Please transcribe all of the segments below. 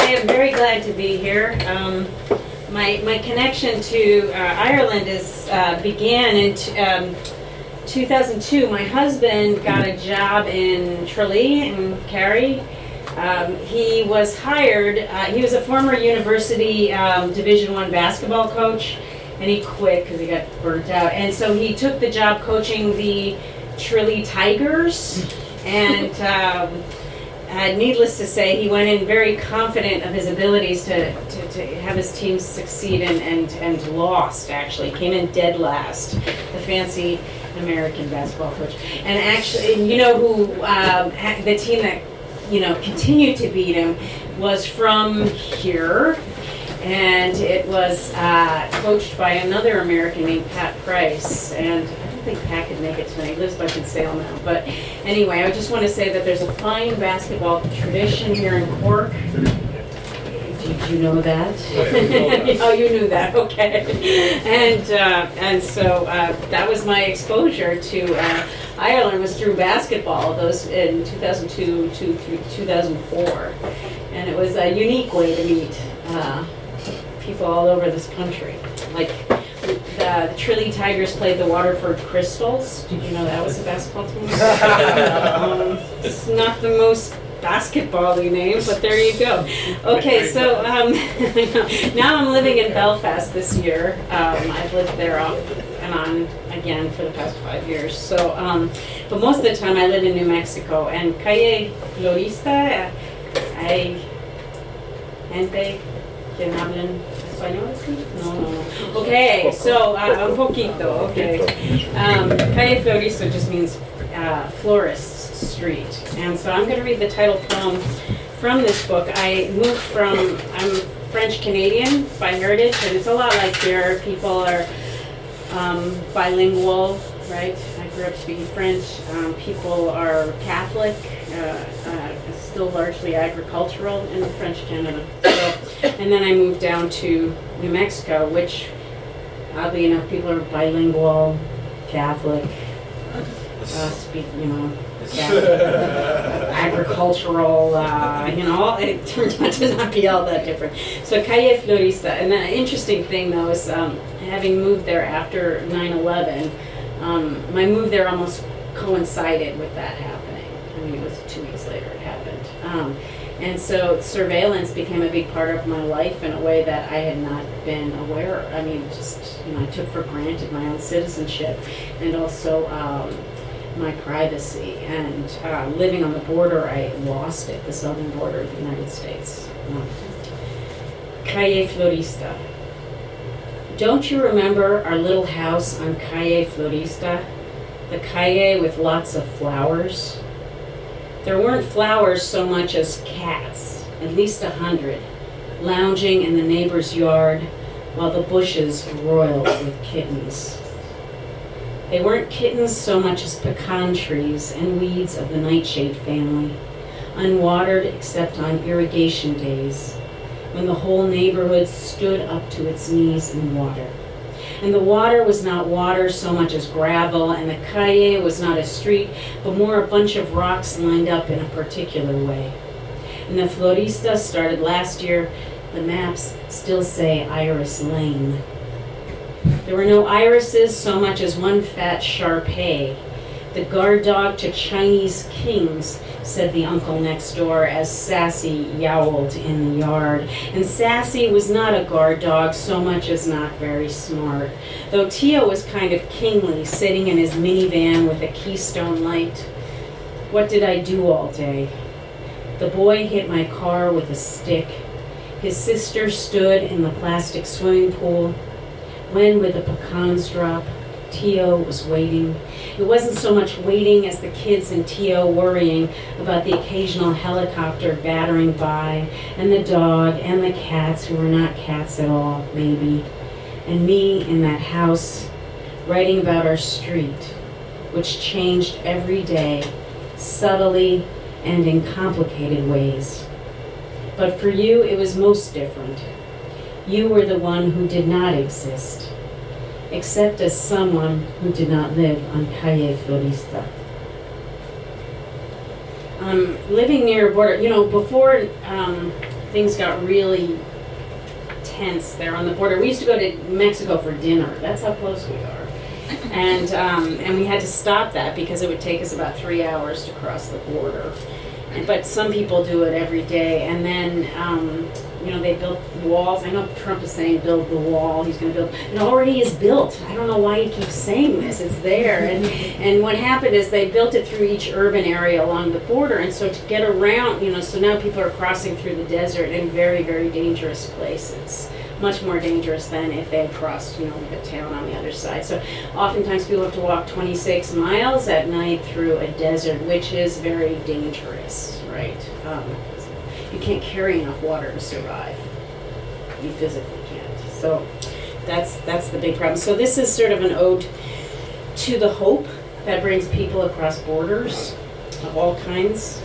I am very glad to be here. My connection to Ireland began in 2002. My husband got a job in Tralee in Kerry. He was hired. He was a former university Division I basketball coach, and he quit because he got burnt out. And so he took the job coaching the Tralee Tigers, and needless to say, he went in very confident of his abilities to have his team succeed, and lost, actually. Came in dead last, the fancy American basketball coach. And actually, you know who, the team that, continued to beat him was from here, and it was coached by another American named Pat Price, and I don't think Pat could make it tonight. He lives back in Salem now. But anyway, I just want to say that there's a fine basketball tradition here in Cork. Did you know that? Oh, you knew that. Okay. And so that was my exposure to Ireland, was through basketball. Those in 2002 to 2004, and it was a unique way to meet people all over this country. Like the Tralee Tigers played the Waterford Crystals. Did you know that was a basketball team? It's not the most basketball-y name, but there you go. Okay, so now I'm living in Belfast this year. I've lived there off and on again for the past 5 years. So, but most of the time I live in New Mexico. And Calle Florista, hay gente que hablan español? No. Okay, so un poquito. Okay, Calle Florista just means florist street. And so I'm going to read the title poem from this book. I'm French Canadian by heritage, and it's a lot like here. People are bilingual, right? I grew up speaking French. People are Catholic, still largely agricultural in French Canada. So, and then I moved down to New Mexico, which, oddly enough, people are bilingual, Catholic, speak, agricultural, it turns out to not be all that different. So Calle Florista, and the interesting thing though is having moved there after 9/11, my move there almost coincided with that happening. I mean, it was 2 weeks later it happened. And so surveillance became a big part of my life in a way that I had not been aware of. I mean, just, I took for granted my own citizenship, and also my privacy, and living on the border, I lost it, the southern border of the United States. Calle Florista. Don't you remember our little house on Calle Florista? The calle with lots of flowers? There weren't flowers so much as cats, at least 100, lounging in the neighbor's yard while the bushes roiled with kittens. They weren't kittens so much as pecan trees and weeds of the nightshade family, unwatered except on irrigation days, when the whole neighborhood stood up to its knees in water. And the water was not water so much as gravel, and the calle was not a street, but more a bunch of rocks lined up in a particular way. And the Florista started last year. The maps still say Iris Lane. There were no irises so much as one fat Shar-Pei, the guard dog to Chinese kings, said the uncle next door as Sassy yowled in the yard. And Sassy was not a guard dog so much as not very smart, though Tio was kind of kingly, sitting in his minivan with a Keystone light. What did I do all day? The boy hit my car with a stick. His sister stood in the plastic swimming pool. When would the pecans drop? Tio was waiting. It wasn't so much waiting as the kids and Tio worrying about the occasional helicopter battering by, and the dog and the cats who were not cats at all, maybe. And me in that house, writing about our street, which changed every day, subtly and in complicated ways. But for you, it was most different. You were the one who did not exist, except as someone who did not live on Calle Florista. living near a border, before things got really tense there on the border, we used to go to Mexico for dinner. That's how close we are. And we had to stop that because it would take us about 3 hours to cross the border. But some people do it every day. And then, they built walls. I know Trump is saying build the wall. He's going to build. It already is built. I don't know why he keeps saying this. It's there. And what happened is they built it through each urban area along the border. And so to get around, so now people are crossing through the desert in very, very dangerous places. Much more dangerous than if they had crossed, the town on the other side. So oftentimes people have to walk 26 miles at night through a desert, which is very dangerous, right? You can't carry enough water to survive. You physically can't. So that's the big problem. So this is sort of an ode to the hope that brings people across borders of all kinds.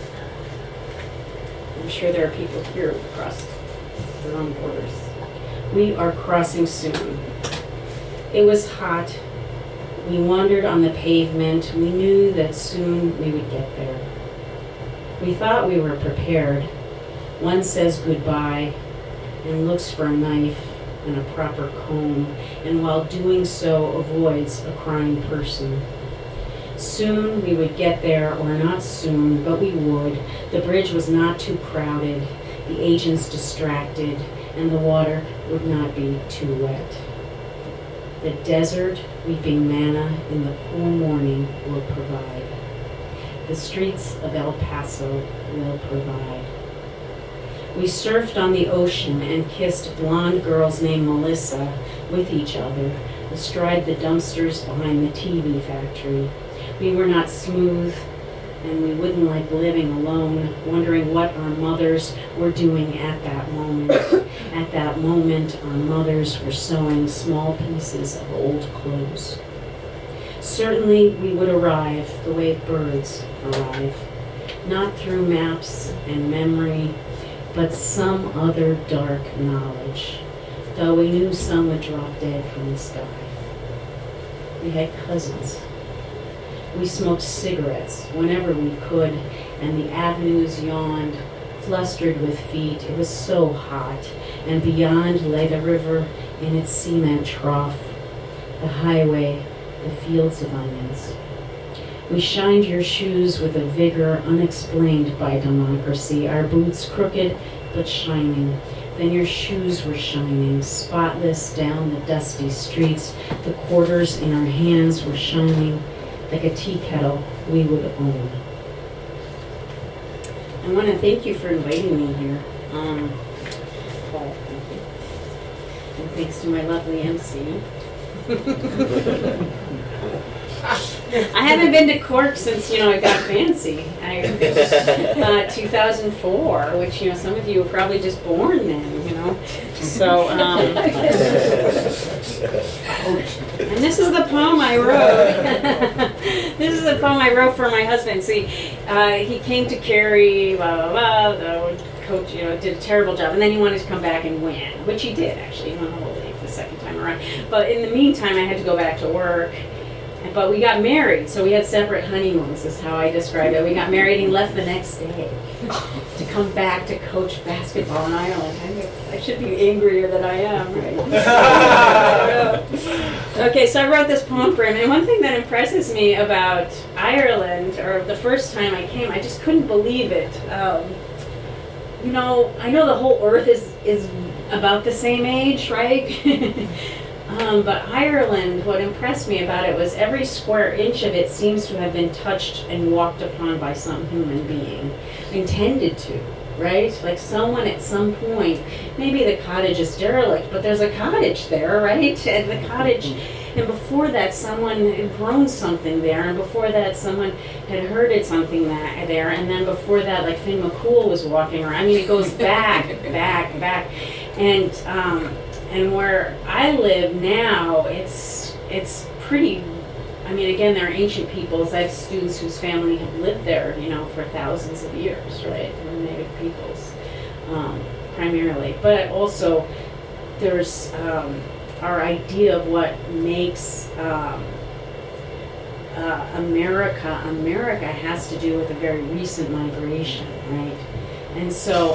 I'm sure there are people here who cross their own borders. We are crossing soon. It was hot. We wandered on the pavement. We knew that soon we would get there. We thought we were prepared. One says goodbye and looks for a knife and a proper comb, and while doing so avoids a crying person. Soon we would get there, or not soon, but we would. The bridge was not too crowded, the agents distracted, and the water would not be too wet. The desert, weeping manna in the cool morning will provide. The streets of El Paso will provide. We surfed on the ocean and kissed blonde girls named Melissa with each other, astride the dumpsters behind the TV factory. We were not smooth, and we wouldn't like living alone, wondering what our mothers were doing at that moment. At that moment, our mothers were sewing small pieces of old clothes. Certainly, we would arrive the way birds arrive, not through maps and memory, but some other dark knowledge, though we knew some would drop dead from the sky. We had cousins. We smoked cigarettes whenever we could, and the avenues yawned, flustered with feet. It was so hot, and beyond lay the river in its cement trough, the highway, the fields of onions. We shined your shoes with a vigor unexplained by democracy, our boots crooked but shining. Then your shoes were shining, spotless down the dusty streets. The quarters in our hands were shining like a tea kettle we would own. I want to thank you for inviting me here. Paul, thank you. And thanks to my lovely MC. I haven't been to Cork since, it got fancy. 2004, which, some of you were probably just born then, So, and this is the poem I wrote. This is the poem I wrote for my husband. See, he came to Kerry, blah, blah, blah, the coach, did a terrible job, and then he wanted to come back and win, which he did, actually. He won the whole league the second time around. But in the meantime, I had to go back to work. But we got married, so we had separate honeymoons, is how I describe it. We got married and left the next day to come back to coach basketball in Ireland. I should be angrier than I am, right? Okay, so I wrote this poem for him, and one thing that impresses me about Ireland, or the first time I came, I just couldn't believe it. I know the whole earth is about the same age, right? But Ireland, what impressed me about it was every square inch of it seems to have been touched and walked upon by some human being, intended to, right? Like someone at some point, maybe the cottage is derelict, but there's a cottage there, right? And the cottage, and before that someone had grown something there, and before that someone had herded something there, and then before that, like Finn McCool was walking around. I mean, it goes back, back. And where I live now, it's pretty, again, there are ancient peoples. I have students whose family have lived there, for thousands of years, right? They're native peoples, primarily. But also, there's our idea of what makes America has to do with a very recent migration, right? And so,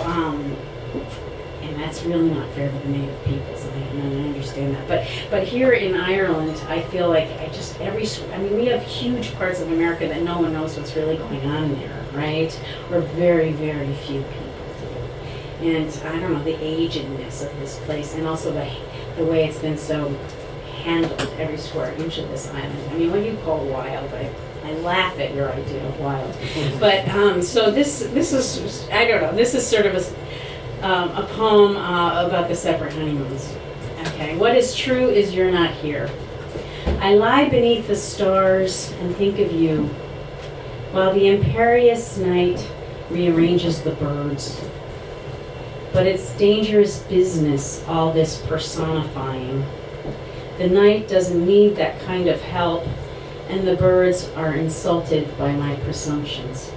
and that's really not fair to the native peoples, and I understand that. But here in Ireland, I feel like we have huge parts of America that no one knows what's really going on there, right? Or very, very few people do. And I don't know, the agedness of this place, and also the way it's been so handled, every square inch of this island. I mean, what do you call wild? I laugh at your idea of wild. But so this is, I don't know, this is sort of a poem about the separate honeymoons. Okay, what is true is you're not here. I lie beneath the stars and think of you, while the imperious night rearranges the birds. But it's dangerous business, all this personifying. The night doesn't need that kind of help, and the birds are insulted by my presumptions.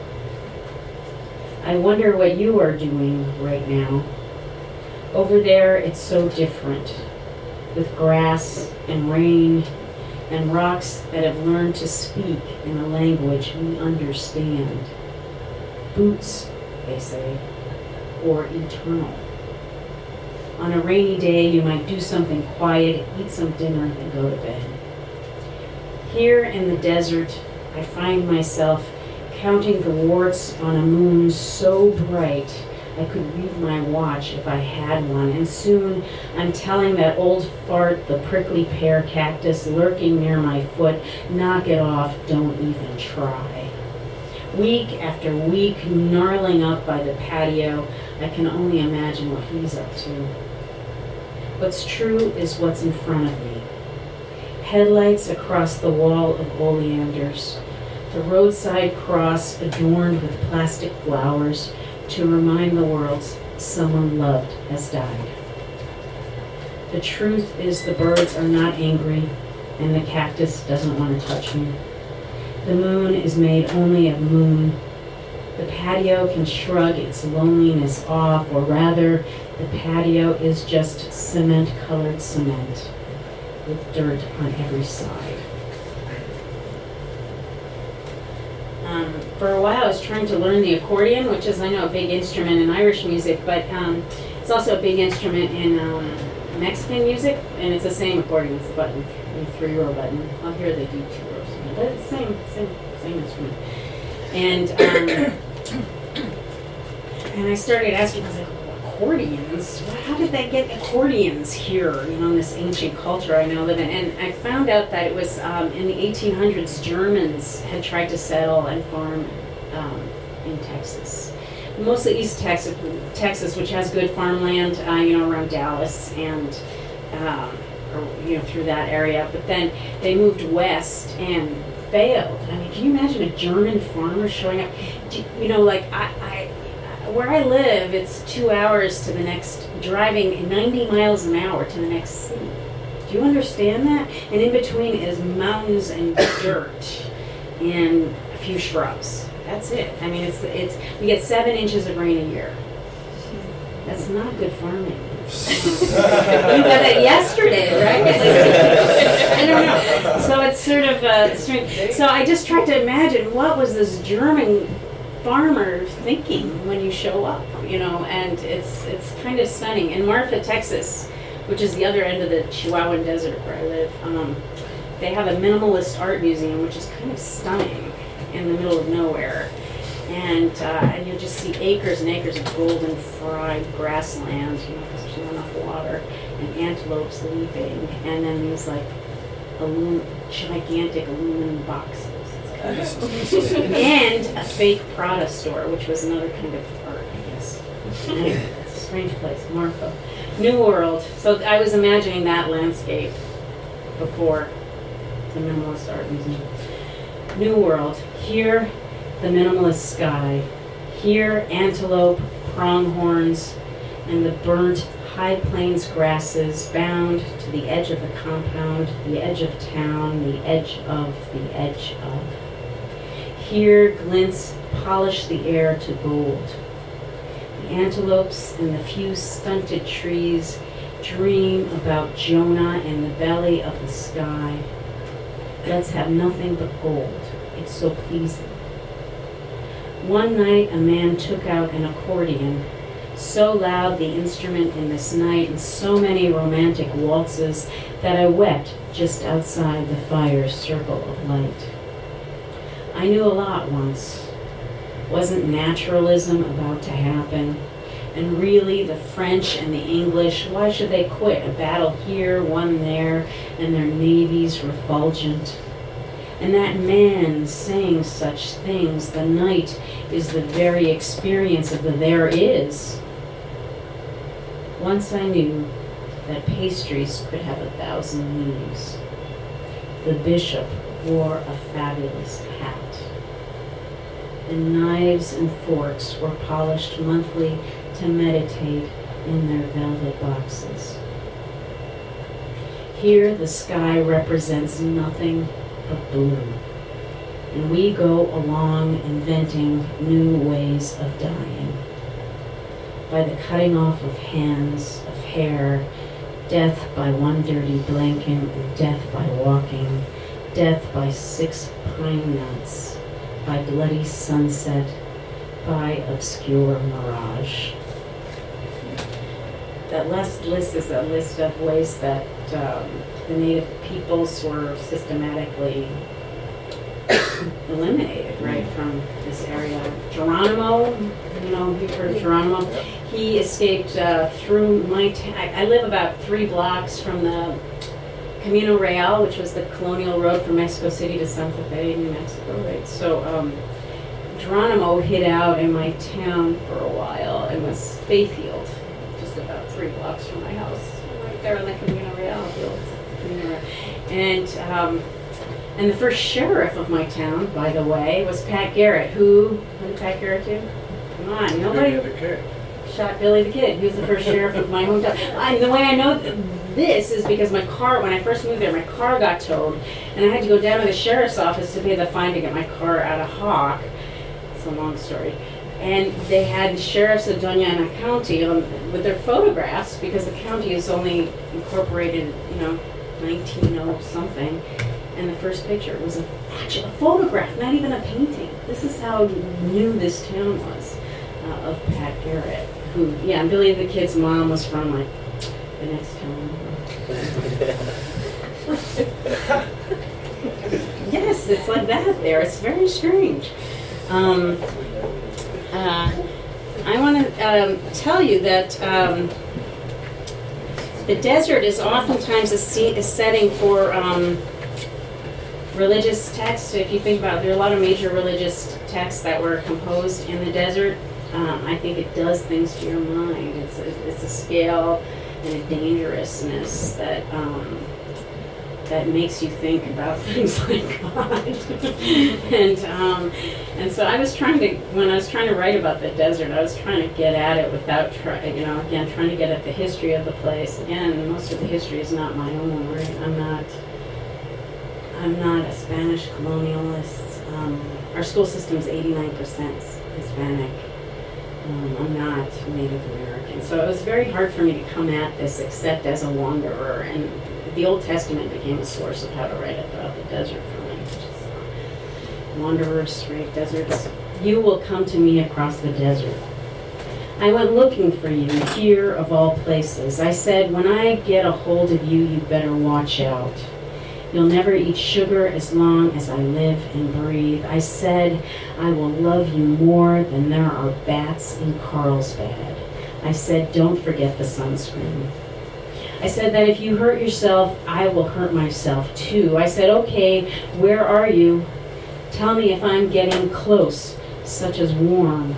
I wonder what you are doing right now. Over there, it's so different, with grass and rain and rocks that have learned to speak in a language we understand. Boots, they say, or eternal. On a rainy day, you might do something quiet, eat some dinner, and go to bed. Here in the desert, I find myself counting the warts on a moon so bright I could read my watch if I had one, and soon I'm telling that old fart, the prickly pear cactus lurking near my foot, knock it off, don't even try. Week after week, gnarling up by the patio, I can only imagine what he's up to. What's true is what's in front of me. Headlights across the wall of oleanders, the roadside cross adorned with plastic flowers to remind the world someone loved has died. The truth is the birds are not angry and the cactus doesn't want to touch me. The moon is made only of moon. The patio can shrug its loneliness off, or rather, the patio is just cement-colored cement with dirt on every side. For a while I was trying to learn the accordion, which is, I know, a big instrument in Irish music, but it's also a big instrument in Mexican music, and it's the same accordion. It's a button, a 3-row button. Well, here they do 2 rows, but it's the same instrument. And I started asking, I was like, accordions? How did they get accordions here, in this ancient culture I now live in? And I found out that it was in the 1800s, Germans had tried to settle and farm in Texas. Mostly East Texas, which has good farmland, around Dallas and, through that area. But then they moved west and failed. I mean, can you imagine a German farmer showing up? Where I live, it's 2 hours to the next, driving 90 miles an hour to the next city. Do you understand that? And in between is mountains and dirt and a few shrubs. That's it. I mean, it's we get 7 inches of rain a year. That's not good farming. You got that yesterday, right? I don't know. So it's sort of strange. So I just tried to imagine, what was this German farmer thinking when you show up, and it's kind of stunning. In Marfa, Texas, which is the other end of the Chihuahuan Desert where I live, they have a minimalist art museum, which is kind of stunning in the middle of nowhere. And you'll just see acres and acres of golden fried grassland, because there's not enough water, and antelopes leaping, and then these gigantic aluminum boxes. And a fake Prada store, which was another kind of art, I guess. Anyway, it's a strange place, Marfa. New World. So I was imagining that landscape before the Minimalist Art Museum. New World. Here, the minimalist sky. Here, antelope, pronghorns, and the burnt high plains grasses bound to the edge of the compound, the edge of town, the edge of the edge of. Here, glints polish the air to gold. The antelopes and the few stunted trees dream about Jonah in the belly of the sky. Let's have nothing but gold. It's so pleasing. One night a man took out an accordion, so loud the instrument in this night, and so many romantic waltzes, that I wept just outside the fire's circle of light. I knew a lot once. Wasn't naturalism about to happen? And really, the French and the English, why should they quit? A battle here, one there, and their navies refulgent. And that man saying such things, the night is the very experience of the there is. Once I knew that pastries could have 1,000 leaves. The bishop wore a fabulous hat. And knives and forks were polished monthly to meditate in their velvet boxes. Here the sky represents nothing but blue, and we go along inventing new ways of dying. By the cutting off of hands, of hair, death by one dirty blanket, and death by walking, death by 6 pine nuts, by bloody sunset, by obscure mirage. That last list is a list of ways that the native peoples were systematically eliminated, right, from this area. Geronimo, you've heard of Geronimo. He escaped through my I live about 3 blocks from the Camino Real, which was the colonial road from Mexico City to Santa Fe, New Mexico, right? So Geronimo hid out in my town for a while and was Faithfield, just about 3 blocks from my house, right there on the Camino Real, the old Camino Real. And the first sheriff of my town, by the way, was Pat Garrett. What did Pat Garrett do? Come on, nobody shot Billy the Kid. He was the first sheriff of my hometown. The way I know this is because my car, when I first moved there, my car got towed, and I had to go down to the sheriff's office to pay the fine to get my car out of Hawk. It's a long story. And they had sheriffs of Doña Ana County with their photographs, because the county is only incorporated, 1900-something. And the first picture was actually a photograph, not even a painting. This is how new this town was, of Pat Garrett, who, and Billy the Kid's mom was from, the next town. Yes, it's like that there. It's very strange. I want to tell you that the desert is oftentimes a setting for religious texts. If you think about it, there are a lot of major religious texts that were composed in the desert. I think it does things to your mind. It's a scale and a dangerousness that makes you think about things like God. and so I was trying to, when I was trying to write about the desert, I was trying to get at it without trying to get at the history of the place. Again, most of the history is not my own, right? I'm not a Spanish colonialist. Our school system is 89% Hispanic. I'm not Native American. So it was very hard for me to come at this except as a wanderer. And the Old Testament became a source of how to write about the desert for me. Wanderers, right, deserts. You will come to me across the desert. I went looking for you here of all places. I said, when I get a hold of you, you better watch out. You'll never eat sugar as long as I live and breathe. I said, I will love you more than there are bats in Carlsbad. I said, don't forget the sunscreen. I said that if you hurt yourself, I will hurt myself too. I said, okay, where are you? Tell me if I'm getting close, such as warmer.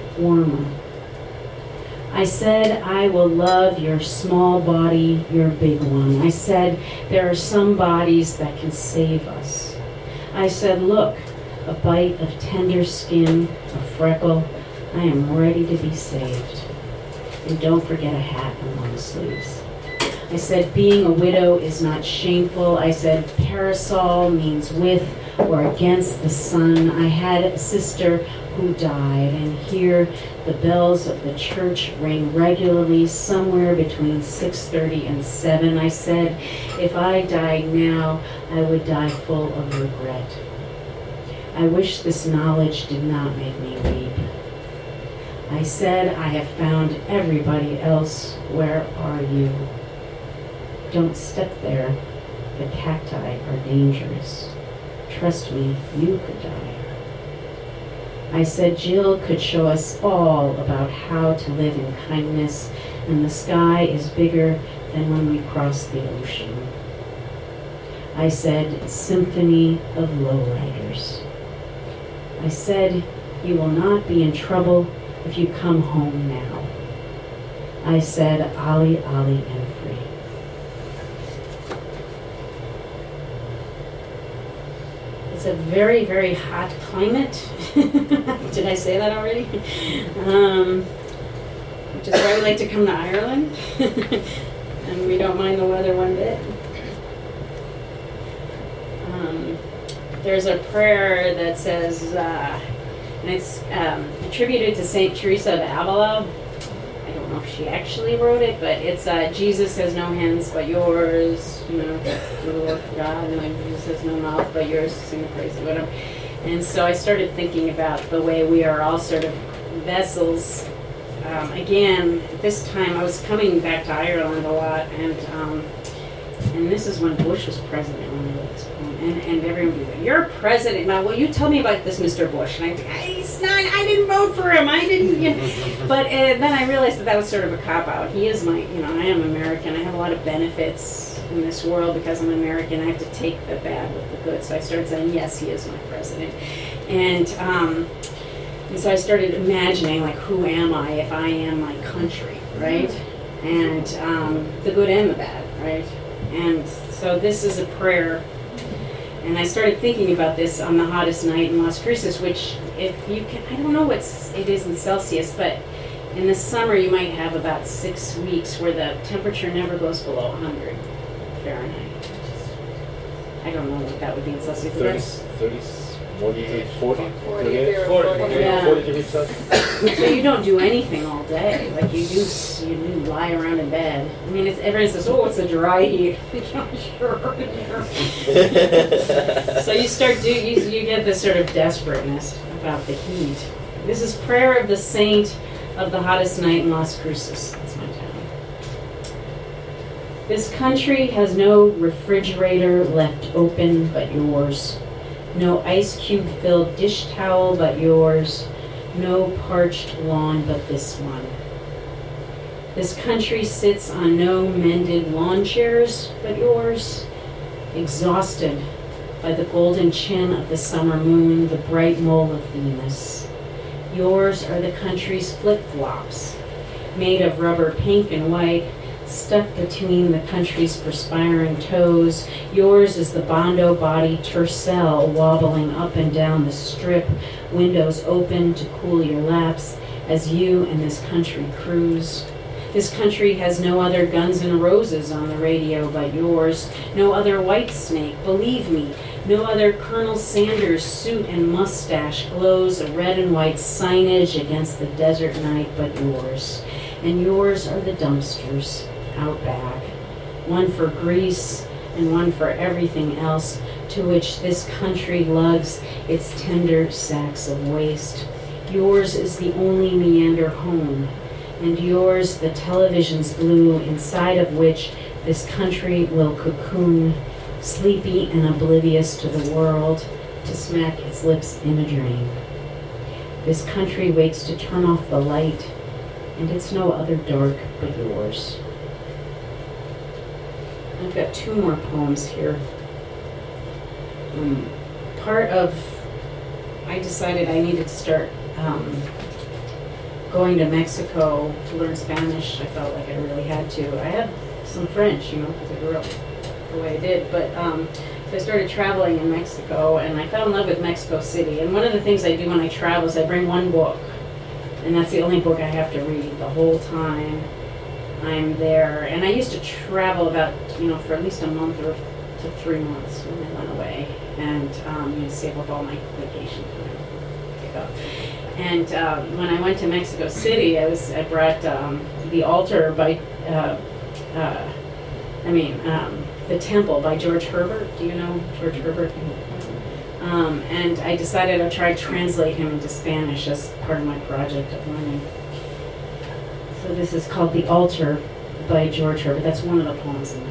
I said, I will love your small body, your big one. I said, there are some bodies that can save us. I said, look, a bite of tender skin, a freckle, I am ready to be saved. And don't forget a hat and long sleeves. I said, being a widow is not shameful. I said, parasol means with or against the sun. I had a sister who died, and hear the bells of the church ring regularly somewhere between 6:30 and 7. I said, if I died now, I would die full of regret. I wish this knowledge did not make me weep. I said, I have found everybody else. Where are you? Don't step there. The cacti are dangerous. Trust me, you could die. I said Jill could show us all about how to live in kindness, and the sky is bigger than when we cross the ocean. I said, symphony of lowriders. I said, you will not be in trouble if you come home now. I said, Ali, Ali, and free. It's a very, very hot climate. Did I say that already? Which is why we like to come to Ireland. And we don't mind the weather one bit. There's a prayer that says, and it's attributed to St. Teresa of Avila. I don't know if she actually wrote it, but it's Jesus has no hands but yours, do the work of God, and like Jesus has no mouth but yours to sing the praise of whatever. And so I started thinking about the way we are all sort of vessels. Again, at this time I was coming back to Ireland a lot, and this is when Bush was president when I wrote this poem. And everyone would be like, you're president now. Well, you tell me about this Mr. Bush. And I think, he's not, I didn't vote for him. I didn't, But then I realized that was sort of a cop-out. He is my, I am American. I have a lot of benefits in this world because I'm American. I have to take the bad with the good. So I started saying, yes, he is my president. And so I started imagining, like, who am I if I am my country, right? And the good and the bad, right? And so this is a prayer. And I started thinking about this on the hottest night in Las Cruces, which, if you can, I don't know what it is in Celsius, but in the summer you might have about 6 weeks where the temperature never goes below 100 Fahrenheit. I don't know what that would be in Celsius. 40 Yeah. 40 degrees Celsius. So you don't do anything all day. Like you do lie around in bed. I mean, everyone says, "Oh, it's a dry heat." Sure. So you start you get this sort of desperateness about the heat. This is prayer of the saint of the hottest night in Las Cruces. That's my town. This country has no refrigerator left open but yours. No ice cube filled dish towel but yours. No parched lawn but this one. This country sits on no mended lawn chairs but yours. Exhausted by the golden chin of the summer moon, the bright mole of Venus. Yours are the country's flip-flops, made of rubber pink and white, stuck between the country's perspiring toes. Yours is the Bondo body Tercel wobbling up and down the strip, windows open to cool your laps as you and this country cruise. This country has no other Guns N' Roses on the radio but yours, no other Whitesnake, believe me, no other Colonel Sanders suit and mustache glows a red and white signage against the desert night but yours. And yours are the dumpsters out back, one for grease and one for everything else to which this country lugs its tender sacks of waste. Yours is the only meander home, and yours the television's blue inside of which this country will cocoon, sleepy and oblivious to the world, to smack its lips in a dream. This country waits to turn off the light, and it's no other dark but yours. I've got 2 more poems here. I decided I needed to start going to Mexico to learn Spanish. I felt like I really had to. I had some French, because I grew up the way I did, but so I started traveling in Mexico, and I fell in love with Mexico City. And one of the things I do when I travel is I bring one book, and that's the only book I have to read the whole time I'm there. And I used to travel about, for at least a month or to 3 months when I went away, and save up all my vacation time. And when I went to Mexico City, I brought The Altar by, The Temple by George Herbert. Do you know George Herbert? And I decided I'd try to translate him into Spanish as part of my project of learning. So this is called The Altar by George Herbert. That's one of the poems in the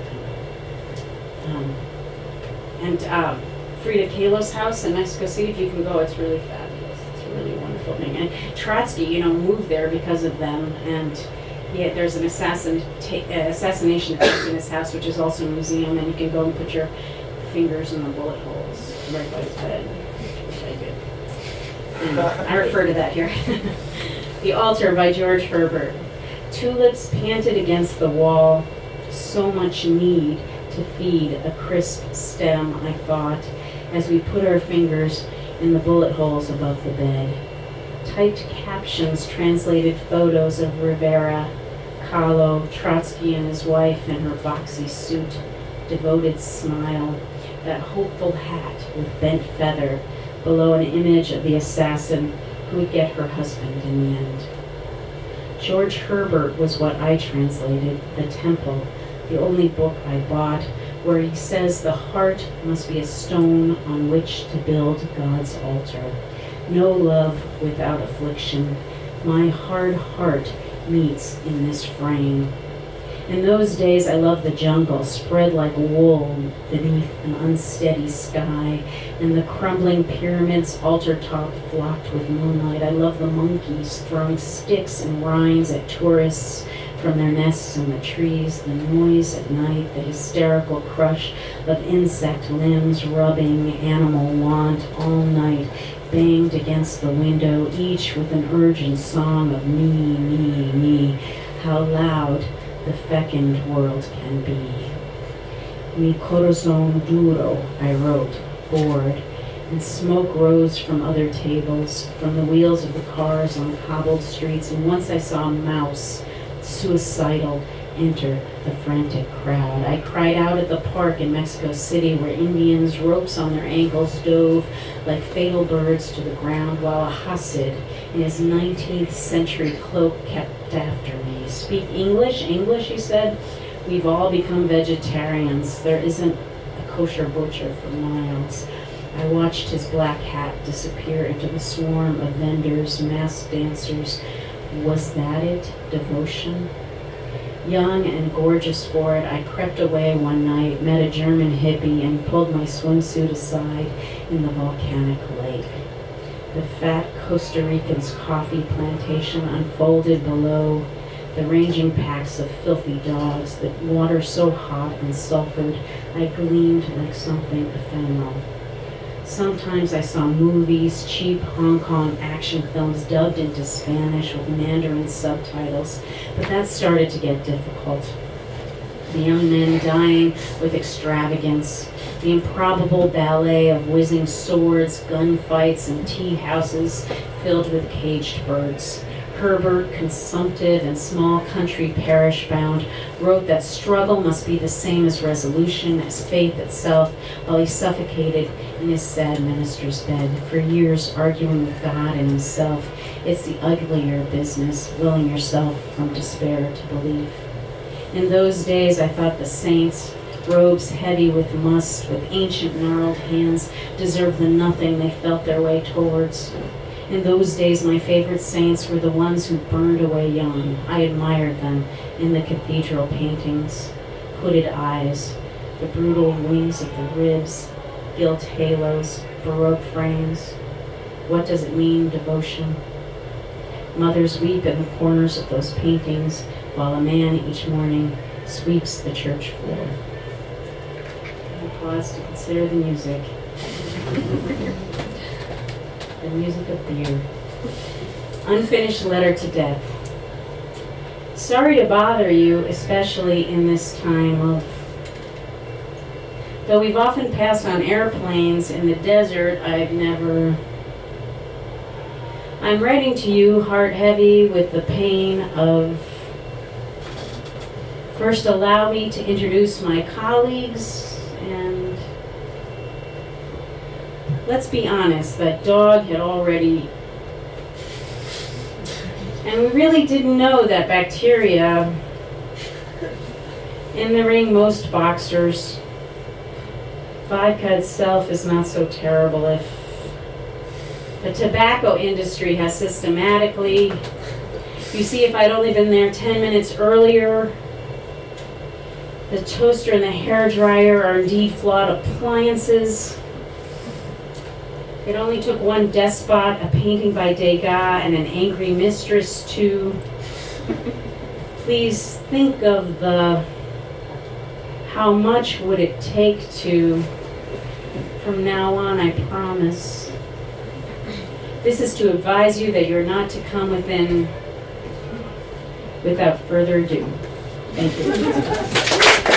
temple. Frida Kahlo's house in Mexico City, if you can go, it's really fabulous. It's a really wonderful thing. And Trotsky, moved there because of them. And there's an assassination attempt in his house, which is also a museum, and you can go and put your fingers in the bullet holes right by his bed, which I did. And I refer to that here. The Altar by George Herbert. Tulips panted against the wall, so much need to feed a crisp stem, I thought, as we put our fingers in the bullet holes above the bed. Typed captions translated photos of Rivera, Kahlo, Trotsky and his wife in her boxy suit, devoted smile, that hopeful hat with bent feather, below an image of the assassin who would get her husband in the end. George Herbert was what I translated, The Temple, the only book I bought, where he says the heart must be a stone on which to build God's altar. No love without affliction. My hard heart meets in this frame. In those days, I loved the jungle, spread like wool beneath an unsteady sky, and the crumbling pyramids altar top flocked with moonlight. I loved the monkeys throwing sticks and rinds at tourists from their nests in the trees, the noise at night, the hysterical crush of insect limbs rubbing animal want all night, banged against the window, each with an urgent song of me, me, me. How loud the fecund world can be. Mi corazón duro, I wrote, bored, and smoke rose from other tables, from the wheels of the cars on cobbled streets, and once I saw a mouse, suicidal, enter the frantic crowd. I cried out at the park in Mexico City where Indians, ropes on their ankles, dove like fatal birds to the ground while a Hasid in his 19th century cloak kept after me. Speak English? English, he said. We've all become vegetarians. There isn't a kosher butcher for miles. I watched his black hat disappear into the swarm of vendors, masked dancers. Was that it? Devotion? Young and gorgeous for it, I crept away one night, met a German hippie, and pulled my swimsuit aside in the volcanic lake. The fat Costa Rican's coffee plantation unfolded below, the ranging packs of filthy dogs, the water so hot and sulfured, I gleamed like something ephemeral. Sometimes I saw movies, cheap Hong Kong action films dubbed into Spanish with Mandarin subtitles, but that started to get difficult. The young men dying with extravagance, the improbable ballet of whizzing swords, gunfights, and tea houses filled with caged birds. Herbert, consumptive and small country parish bound, wrote that struggle must be the same as resolution, as faith itself, while he suffocated in his sad minister's bed, for years arguing with God and himself. It's the uglier business, willing yourself from despair to belief. In those days, I thought the saints, robes heavy with must, with ancient gnarled hands, deserved the nothing they felt their way towards. In those days, my favorite saints were the ones who burned away young. I admired them in the cathedral paintings, hooded eyes, the brutal wings of the ribs, gilt halos, Baroque frames. What does it mean, devotion? Mothers weep in the corners of those paintings, while a man each morning sweeps the church floor. I pause to consider the music. The music of beer. Unfinished letter to death. Sorry to bother you, especially in this time of... Though we've often passed on airplanes in the desert, I'm writing to you, heart heavy with the pain of... First, allow me to introduce my colleagues, and let's be honest, that dog had already And we really didn't know that bacteria in the ring most boxers. Vodka itself is not so terrible if the tobacco industry has systematically, you see, if I'd only been there 10 minutes earlier, the toaster and the hairdryer are indeed flawed appliances. It only took one despot, a painting by Degas, and an angry mistress to please think of how much would it take to, from now on, I promise. This is to advise you that you're not to come within without further ado. Thank you.